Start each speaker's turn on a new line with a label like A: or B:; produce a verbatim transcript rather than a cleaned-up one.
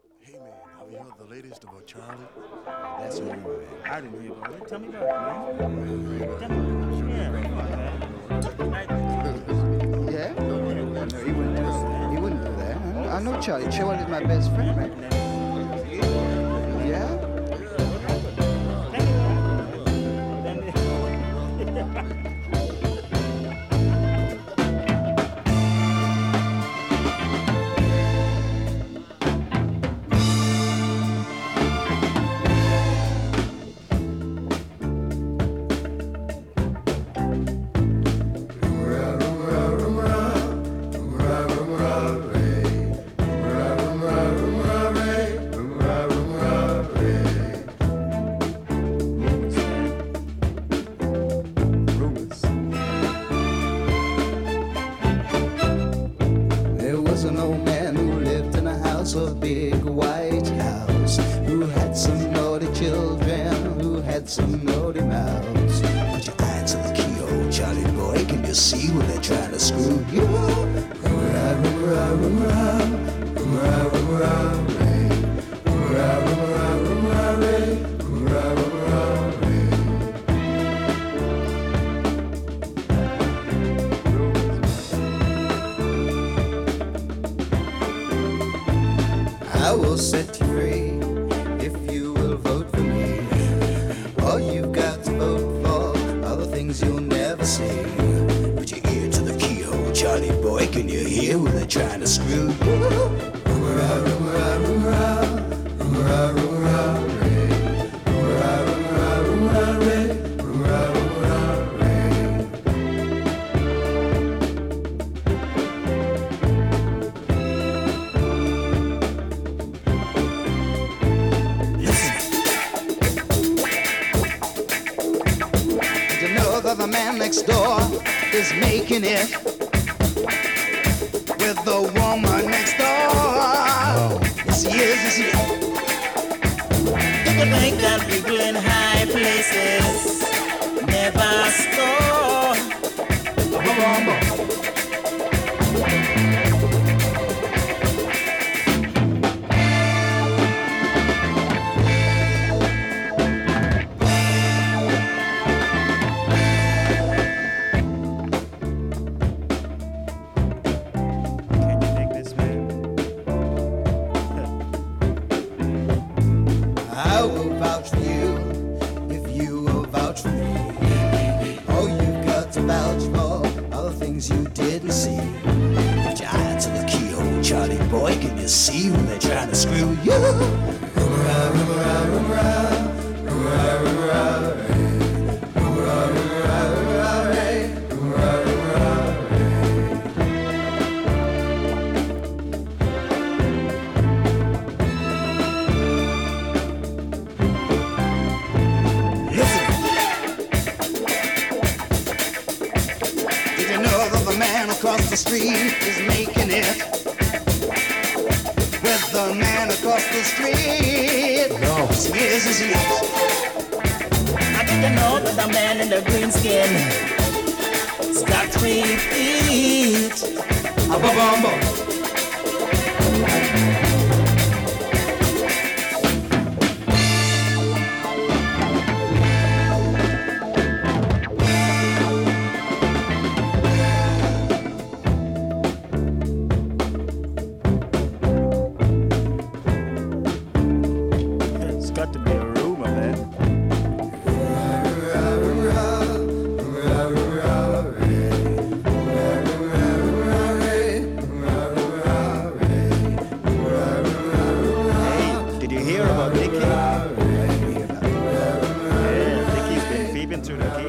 A: Hey man, have you heard the latest about Charlie?
B: That's what we
C: I didn't hear about it. Tell me about it,
A: Man,
C: man. Tell me. Yeah, come on, man. Like,
B: Yeah?
C: go ahead.
B: No,
C: Let's
B: he wouldn't do
C: let's,
B: it. He
C: man.
B: wouldn't do that. I know, I know Charlie. Charlie's my best friend, man. Yeah? There was an old man who lived in a house, a big white house, who had some naughty children, who had some naughty mouths. Put your eye to the keyhole, Charlie boy, can you see when they're trying to screw you? Hurrah, hurrah, hurrah, hurrah, hurrah, ray. Hurrah, hurrah, hurrah, ray. Hurrah, hurrah, ray. I will set you free if you will vote for me. All you've got to vote for are the things you'll never see. Put your ear to the keyhole, Charlie boy, can you hear when they're trying to screw you? Hurrah, hurrah, hurrah, hurrah, hurrah, ray. Hurrah, hurrah, hurrah, ray. Hurrah, hurrah, ray. Did you know that the man next door is making it with the woman next door? Yes, he is, yes, he is.
C: People think that people in high places never score. Can you dig this, man?
B: I will vouch for you if you will vouch for me. All you've got to vouch for are the things you didn't see. Put your eye to the keyhole, Charlie boy, can you see when they're trying to screw you? Hurrah, hurrah, hurrah, hurrah, hurrah, ray. Hurrah, hurrah, hurrah, ray. Hurrah, hurrah, ray. Did you know that the man across the street is making it with the man across the street? No. Yes, he is, yes, he is.
C: I didn't know that the man in the green skin has got three feet.
B: A ba-bum-bum.
C: It's got to be a rumor, man. Hey, did you hear about Nicky? Yeah, Nicky's been peeping through the key.